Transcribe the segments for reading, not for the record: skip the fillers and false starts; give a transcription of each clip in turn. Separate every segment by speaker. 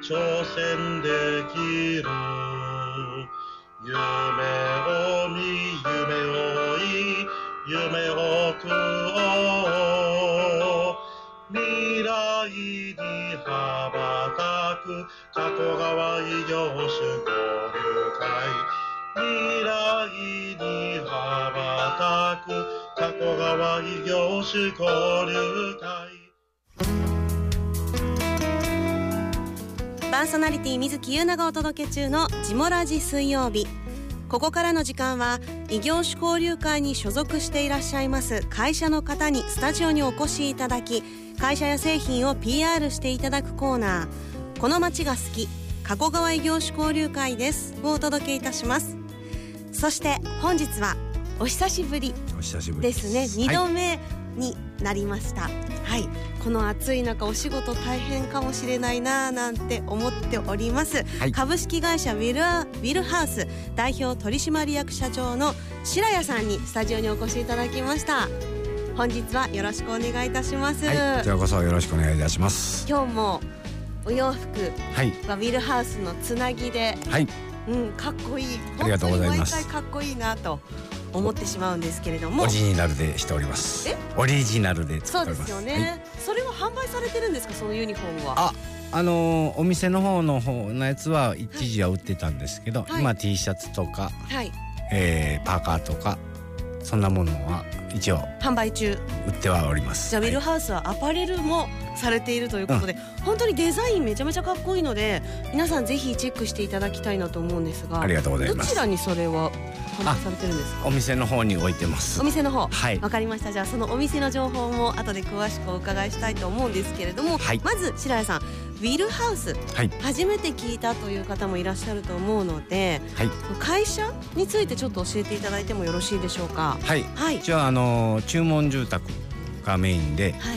Speaker 1: 挑戦できる。夢を見夢を追い夢を食おう。未来に羽ばたく加古川異業種交流会。未来に羽ばたく加古川異業種交流会。
Speaker 2: パーソナリティ水木優奈がお届け中のジモラジ水曜日。ここからの時間は異業種交流会に所属していらっしゃいます会社の方にスタジオにお越しいただき、会社や製品を PR していただくコーナー、この街が好き加古川異業種交流会ですをお届けいたします。そして本日はお久しぶりですね。2度目になりました。はい、この暑い中お仕事大変かもしれないななんて思っております、はい、株式会社ウィルハウス代表取締役社長の白谷さんにスタジオにお越しいただきました。本日はよろしくお願いいたします。
Speaker 3: はい、こちらこそよろしくお願いいたします。
Speaker 2: 今日もお洋服はウィルハウスのつなぎで、はい、かっこいい。
Speaker 3: ありがとうございます。
Speaker 2: 毎回かっこいいなと思ってしまうんですけれども、
Speaker 3: オリジナルでしております。オリジナルで作っております。
Speaker 2: そうですよね、はい、それは販売されてるんですか、そのユニフォームは。
Speaker 3: お店の方のやつは一時は売ってたんですけど、はい、今 T シャツとか、はい、パーカーとかそんなものは一応
Speaker 2: 販売中
Speaker 3: 売ってはおります。
Speaker 2: じゃあ、はい、ウィルハウスはアパレルもされているということで、本当にデザインめちゃめちゃかっこいいので、皆さんぜひチェックしていただきたいなと思うんですが。
Speaker 3: ありがとうございます。
Speaker 2: どちらにそれは販売されてるんですか。
Speaker 3: お店の方に置いてます。
Speaker 2: お店の方、
Speaker 3: はい、
Speaker 2: わかりました。じゃあそのお店の情報も後で詳しくお伺いしたいと思うんですけれども、はい、まず白谷さん、ウィルハウス、はい、初めて聞いたという方もいらっしゃると思うので、はい、会社についてちょっと教えていただいてもよろしいでしょうか。
Speaker 3: はい、はい、一応注文住宅がメインで、はい、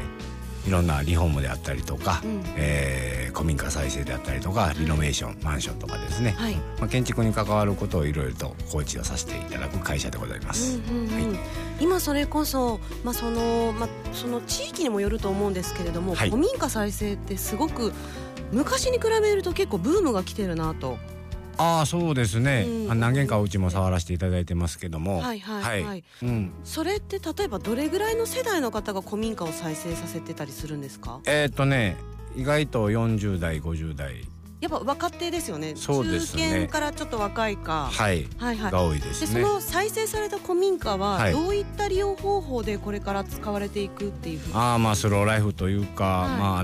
Speaker 3: いろんなリフォームであったりとか、古民家再生であったりとかリノベーション、マンションとかですね、はい、建築に関わることをいろいろとコーチをさせていただく会社でございます。
Speaker 2: 今それこそ、その地域にもよると思うんですけれども、はい、古民家再生ってすごく昔に比べると結構ブームが来てるなと。
Speaker 3: そうですね、何軒かうちも触らせていただいてますけども、はいはいはい、
Speaker 2: それって例えばどれぐらいの世代の方が古民家を再生させてたりするんですか。
Speaker 3: 意外と40代50代
Speaker 2: やっぱ若手ですよね。
Speaker 3: そうですね、
Speaker 2: 中堅からちょっと若いか、
Speaker 3: はいはいはい、が多いですね。
Speaker 2: でその再生された古民家はどういった利用方法でこれから使われていくっていうふうに。
Speaker 3: スローライフというか、はい、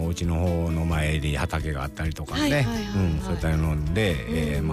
Speaker 3: うちの方の前に畑があったりとかね、そういったので、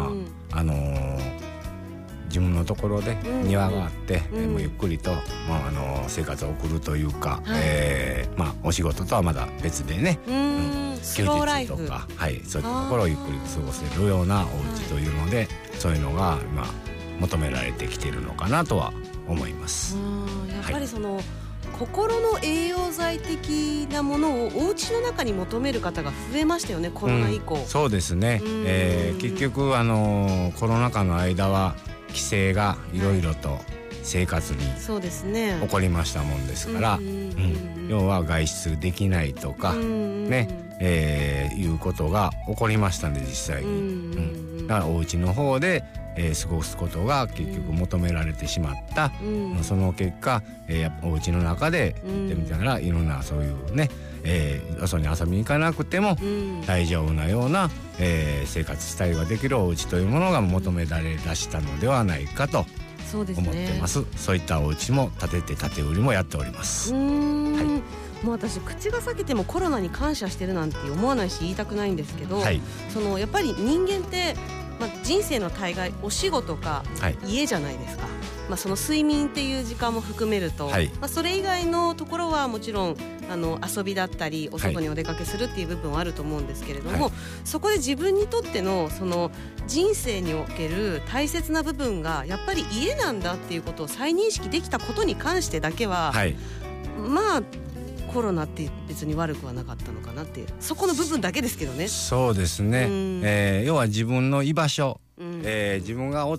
Speaker 3: 自分のところで庭があって、もうゆっくりと、生活を送るというか、お仕事とはまだ別でね、休日とか、はい、そういったところをゆっくり過ごせるようなお家というので、そういうのが今求められてきているのかなとは思います。
Speaker 2: やっぱりその、心の栄養剤的なものをお家の中に求める方が増えましたよね、コロナ以降。
Speaker 3: そうですね、結局コロナ禍の間は規制がいろいろと生活に起こりましたもんですから、要は外出できないとかね、いうことが起こりましたんで、実際に、だからお家の方で、過ごすことが結局求められてしまった、その結果、お家の中で言ってみたら、いろんなそういうね、よそに遊びに行かなくても大丈夫なような、生活スタイルができるお家というものが求められだしたのではないかと思ってます。そういったお家も建て売りもやっております。
Speaker 2: もう私口が裂けてもコロナに感謝してるなんて思わないし言いたくないんですけど、はい、やっぱり人間って、人生の大概お仕事か家じゃないですか、その睡眠っていう時間も含めると、はい、それ以外のところはもちろん遊びだったりお外にお出かけするっていう部分はあると思うんですけれども、はい、そこで自分にとってのその人生における大切な部分がやっぱり家なんだっていうことを再認識できたことに関してだけは、はい、コロナって別に悪くはなかったのかなっていう、そこの部分だけですけどね。
Speaker 3: そうですね、要は自分の居場所、自分が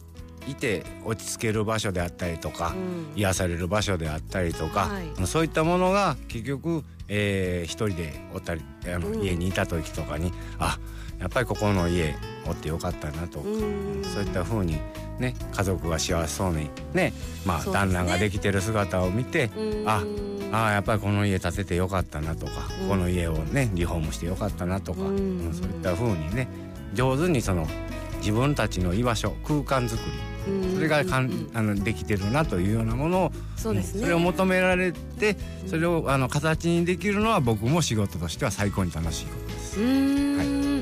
Speaker 3: いて落ち着ける場所であったりとか、癒される場所であったりとか、そういったものが結局、一人でおったり家にいた時とかにやっぱりここの家おってよかったなとか、そういった風にね家族が幸せそうにね、団らんができてる姿を見て、やっぱりこの家建ててよかったなとか、この家をねリフォームしてよかったなとか、そういった風にね上手にその自分たちの居場所空間づくり、それができてるなというようなものを、それを求められて、それを形にできるのは僕も仕事としては最高に楽しいことです。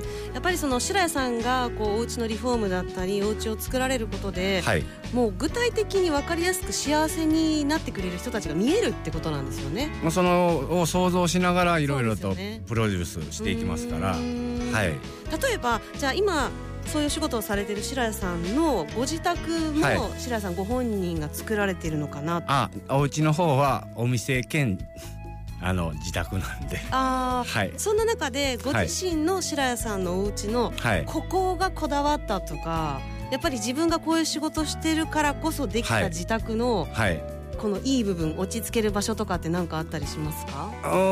Speaker 2: やっぱりその白谷さんがこうお家のリフォームだったりお家を作られることで、もう具体的に分かりやすく幸せになってくれる人たちが見えるってことなんですよね。
Speaker 3: そのを想像しながらいろいろとプロデュースしていきますから、例
Speaker 2: えばじゃあ今そういう仕事をされている白谷さんのご自宅も白谷さんご本人が作られているのかな。
Speaker 3: お家の方はお店兼自宅なんで、
Speaker 2: そんな中でご自身の白谷さんのお家のここがこだわったとか、やっぱり自分がこういう仕事してるからこそできた自宅のこのいい部分、落ち着ける場所とかって何かあったりしますか？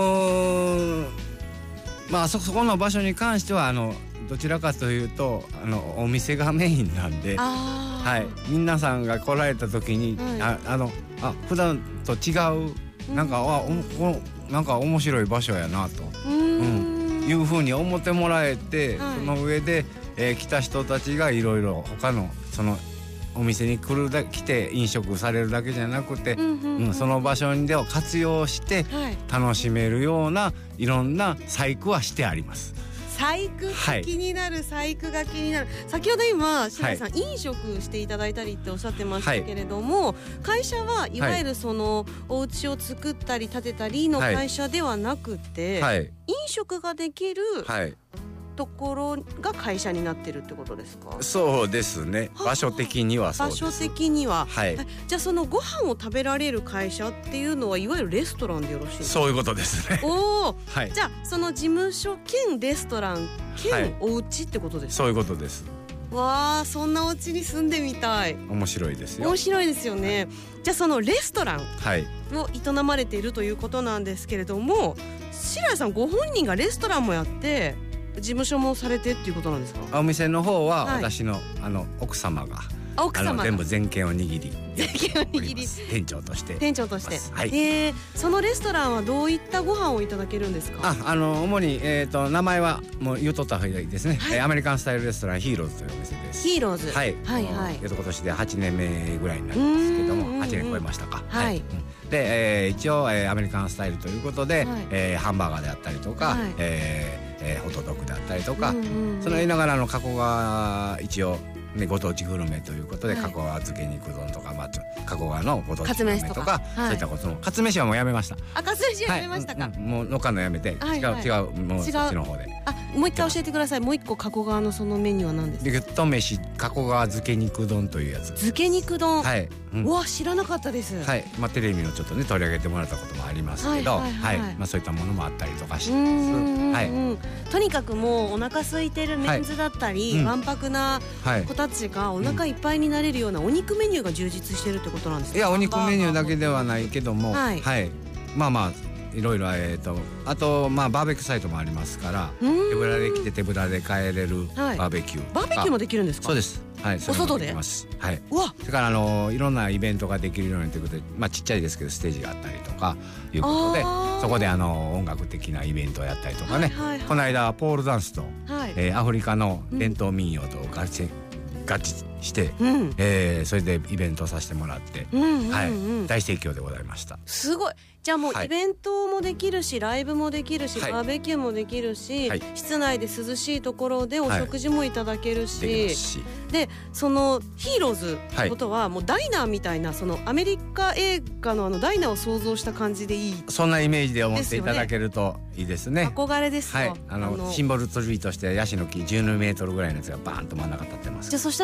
Speaker 3: そこの場所に関してはどちらかというとお店がメインなんで、皆さんが来られた時に、普段と違うなんか面白い場所やなというふうに思ってもらえて、その上で、来た人たちがいろいろ他のそのお店に来て飲食されるだけじゃなくて、その場所でを活用して楽しめるようないろんな細工はしてあります。
Speaker 2: 細工が気になる、細工が気になる。先ほど今白谷さん、飲食していただいたりっておっしゃってましたけれども、会社はいわゆるそのお家を作ったり建てたりの会社ではなくて、飲食ができるところが会社になってるってことですか？
Speaker 3: そうですね、場所的にはそうです。
Speaker 2: 場所的には、じゃあそのご飯を食べられる会社っていうのはいわゆるレストランでよろしいですか？
Speaker 3: そういうことですね。
Speaker 2: じゃあその事務所兼レストラン兼お家ってことですか？
Speaker 3: そういうことです。
Speaker 2: わあ、そんなお家に住んでみたい。
Speaker 3: 面白いですよ。
Speaker 2: 面白いですよね。じゃあそのレストランを営まれているということなんですけれども、白谷さんご本人がレストランもやって事務所もされてっていうことなんですか？
Speaker 3: お店の方は私の、奥様が全部全権を握り店長として
Speaker 2: そのレストランはどういったご飯をいただけるんですか？
Speaker 3: 主に、名前はもう言うとった方がいいですね、アメリカンスタイルレストランヒーローズというお店です。
Speaker 2: ヒーローズ、
Speaker 3: 今年で8年目ぐらいになるんですけども、8年超えましたか。で、一応、アメリカンスタイルということで、ハンバーガーであったりとか、ホットドッグであったりとか、その言いながら加古川一応ご当地グルメということで、加古川漬け肉丼とか、加古川のご当地グルメとか、そういったことも。かつめしはもうやめました。
Speaker 2: かつめしやめましたか？
Speaker 3: もうのかのやめて、違うもうそっちの方で。
Speaker 2: もう一回教えてください。もう一個加古川のそのメニューは何ですか？
Speaker 3: ギュッと飯加古川漬け肉丼というやつ。
Speaker 2: 漬け肉丼。うわ、知らなかったです。
Speaker 3: テレビのちょっとね取り上げてもらったこともありますけど、そういったものもあったりとかしてます。
Speaker 2: とにかくもうお腹空いてるメンズだったり、わんぱくな子たちがお腹いっぱいになれるようなお肉メニューが充実してるってことなんですか？
Speaker 3: いや、お肉メニューだけではないけども、いろいろあとバーベキューサイトもありますから、手ぶらで来て手ぶらで帰れるバーベキュー。
Speaker 2: バーベキューもできるんですか？
Speaker 3: そうです。お
Speaker 2: 外で？
Speaker 3: それからいろんなイベントができるようにということで、ちっちゃいですけどステージがあったりとかいうことで、そこで音楽的なイベントをやったりとかね。この間ポールダンスとアフリカの伝統民謡と合致して、それでイベントさせてもらって、大盛況でございました。
Speaker 2: すごい。じゃあもうイベントもできるし、ライブもできるし、バーベキューもできるし、室内で涼しいところでお食事もいただけるし、でそのヒーローズってことはもうダイナーみたいな、そのアメリカ映画のダイナーを想像した感じでいい。
Speaker 3: そんなイメージで思っていただけるといいですね。
Speaker 2: 憧れですよ。
Speaker 3: シンボルツリーとしてヤシの木12メートルぐらいのやつがバーンと真ん中立ってます。
Speaker 2: じゃあそしたらクリスマス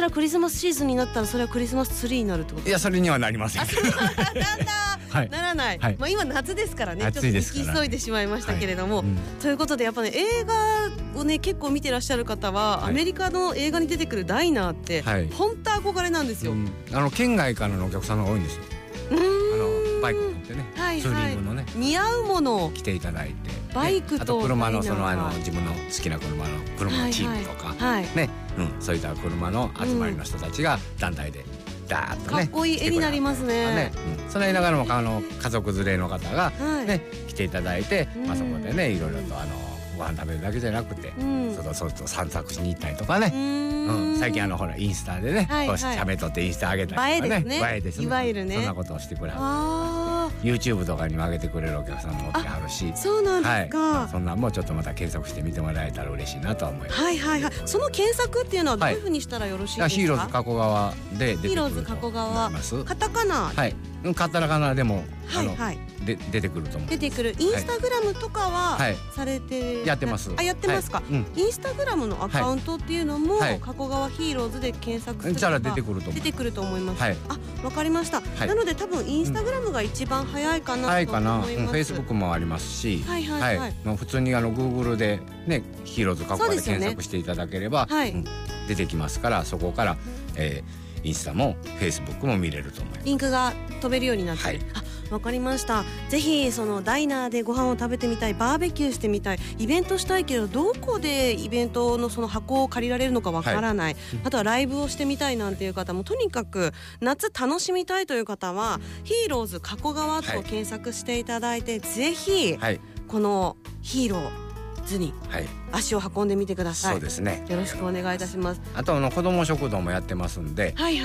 Speaker 2: スシーズンになったらそれはクリスマスツリーになるってこと？
Speaker 3: いやそれにはなりませんけど。
Speaker 2: なんだ、ならない、まあ今夏ですからね、ちょっと行き急いでしまいましたけれども、ということでやっぱね映画をね結構見てらっしゃる方は、アメリカの映画に出てくるダイナーって本当憧れなんですよ。
Speaker 3: 県外からのお客さんが多いんですよ。バイク乗ってね、ツーリングのね、
Speaker 2: 似合うものを
Speaker 3: 来ていただいて、
Speaker 2: バイクと
Speaker 3: あと車の自分の好きな車のチームとかね、そういった車の集まりの人たちが団体でダーッとね、
Speaker 2: かっこいい絵になりますね。
Speaker 3: その言いながらも家族連れの方がね来ていただいて、そこでねいろいろとご飯食べるだけじゃなくて、外散策しに行ったりとかね、最近ほらインスタでね、こう写メ撮ってインスタ上げたりとかね、映えですね、いわゆるね、そんなことをしてくれはる。YouTube とかにも上げてくれるお客さんもおってはるし、
Speaker 2: そうなんですか。
Speaker 3: そんなんもちょっとまた検索してみてもらえたら嬉しいなと思います。
Speaker 2: その検索っていうのはどういうふうにしたらよろしいですか？
Speaker 3: ヒーローズ加古川で出てくると思います。
Speaker 2: カタカナ、
Speaker 3: カタカナでも出てくると思う。
Speaker 2: 出てくる。インスタグラムとかはされて
Speaker 3: やってます。
Speaker 2: やってますか。インスタグラムのアカウントっていうのも加古川ヒーローズで検索すれば出てくると思います。わかりました。なので多分インスタグラムが一番早いかなと思います。
Speaker 3: Facebook もありますし、普通にGoogle でねヒーローズ加古川で検索していただければ出てきますから、そこからインスタもフェイスブックも見れると思います。
Speaker 2: リンクが飛べるようになってる。わかりました。ぜひそのダイナーでご飯を食べてみたい、バーベキューしてみたい、イベントしたいけどどこでイベントのその箱を借りられるのかわからない、あとはライブをしてみたいなんていう方も、とにかく夏楽しみたいという方はヒーローズ加古川と検索していただいて、ぜひこのヒーローズに足を運んでみてください。
Speaker 3: そうですね。
Speaker 2: よろしくお願いいたします。
Speaker 3: あと子ども食堂もやってますんで、第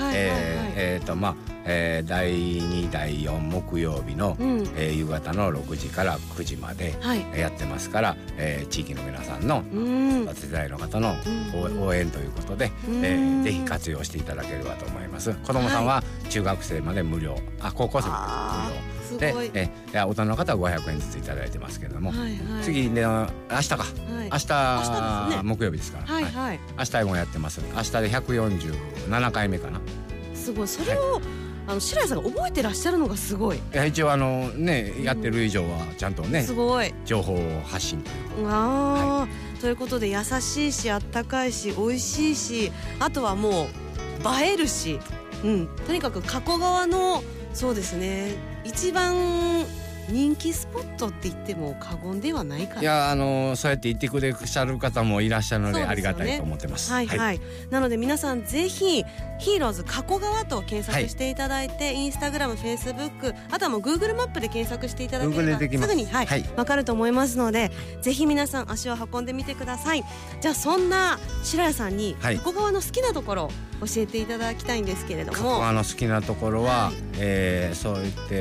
Speaker 3: 2第4木曜日の夕方の6時から9時までやってますから、地域の皆さんの世代の方の応援ということで、ぜひ活用していただければと思います。子どもさんは中学生まで無料、高校生まで無料で、大人の方は500円ずついただいてますけれども、次ね明日木曜日ですから、明日もやってます。明日で147回目かな。
Speaker 2: すごい。それを白井さんが覚えてらっしゃるのがすごい。
Speaker 3: 一応ねやってる以上はちゃんとね、
Speaker 2: すごい
Speaker 3: 情報発信というか。
Speaker 2: ということで優しいし、あったかいし、美味しいし、あとはもう映えるし、とにかく加古川のそうですね、一番人気スポットって言っても過言ではないかな。
Speaker 3: いやそうやって言ってくださる方もいらっしゃるので、ありがたいと思ってます。
Speaker 2: なので皆さんぜひヒーローズ加古川と検索していただいて、インスタグラム、フェイスブック、あとはもう Google マップで検索していただければすぐにわかると思いますので、ぜひ皆さん足を運んでみてください。じゃあそんな白谷さんに加古川の好きなところを教えていただきたいんですけれども。
Speaker 3: 加古川の好きなところは、そう言って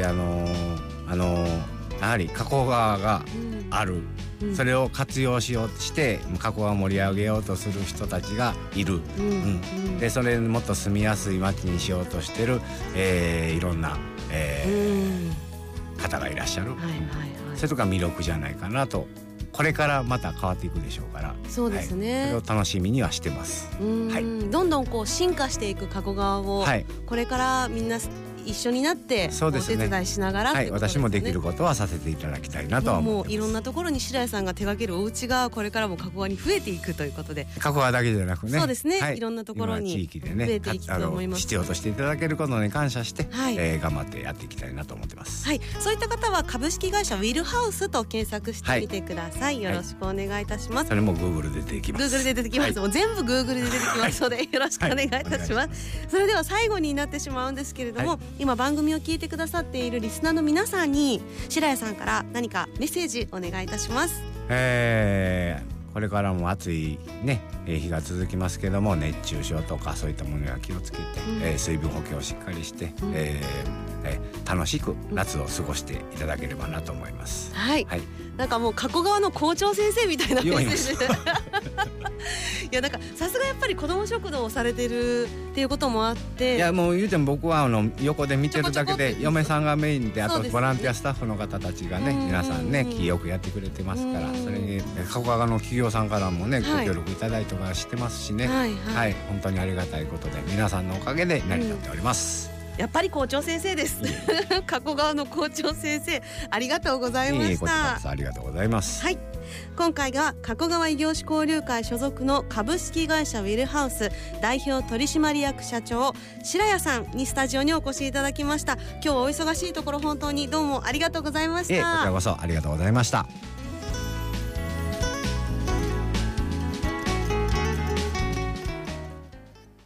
Speaker 3: やはり加古川がある、それを活用しようとして加古川を盛り上げようとする人たちがいる、でそれもっと住みやすい街にしようとしてる、いろんな、方がいらっしゃる、それとか魅力じゃないかなと。これからまた変わっていくでしょうから、
Speaker 2: そうですね、
Speaker 3: それを楽しみにはしてます。
Speaker 2: どんどんこう進化していく加古川を、これからみんな一緒になってお手伝いしながら、
Speaker 3: 私もできることはさせていただきたいなとは思ってます。
Speaker 2: もういろんなところに白谷さんが手掛けるお家がこれからも加古川に増えていくということで、
Speaker 3: 加古川だけじゃなくね、
Speaker 2: そうですね、いろんなところに
Speaker 3: 地域で
Speaker 2: 増えていくと思います。
Speaker 3: 必要としていただけることに感謝して、頑張ってやっていきたいなと思ってます。
Speaker 2: そういった方は株式会社ウィルハウスと検索してみてください。よろしくお願いいたします。
Speaker 3: それも Google で出てきます。
Speaker 2: Google で出てきます。もう全部 Google で出てきますので、よろしくお願いいたします。それでは最後になってしまうんですけれども、今番組を聞いてくださっているリスナーの皆さんに白谷さんから何かメッセージお願いいたします。
Speaker 3: これからも暑いね、日が続きますけども、熱中症とかそういったものには気をつけて、水分補給をしっかりして、 楽しく夏を過ごしていただければなと思います。
Speaker 2: はい、なんかもう加古川の校長先生みたいなメッセージでいやなんかさすがやっぱり子ども食堂をされてるっていうこともあって、
Speaker 3: いやもう言うても僕は横で見てるだけで、嫁さんがメインで、あとボランティアスタッフの方たちがね、皆さんね気よくやってくれてますから、それに加古川の企業さんからもねご協力いただいてはしてますしね、本当にありがたいことで皆さんのおかげで成り立っております。
Speaker 2: やっぱり校長先生です加古川の校長先生、ありがとうございました。
Speaker 3: こちらこそありがとうございます。
Speaker 2: はい、今回が加古川異業種交流会所属の株式会社ウィルハウス代表取締役社長白谷さんにスタジオにお越しいただきました。今日はお忙しいところ本当にどうもありがとうございました。
Speaker 3: こちらこそありがとうございました。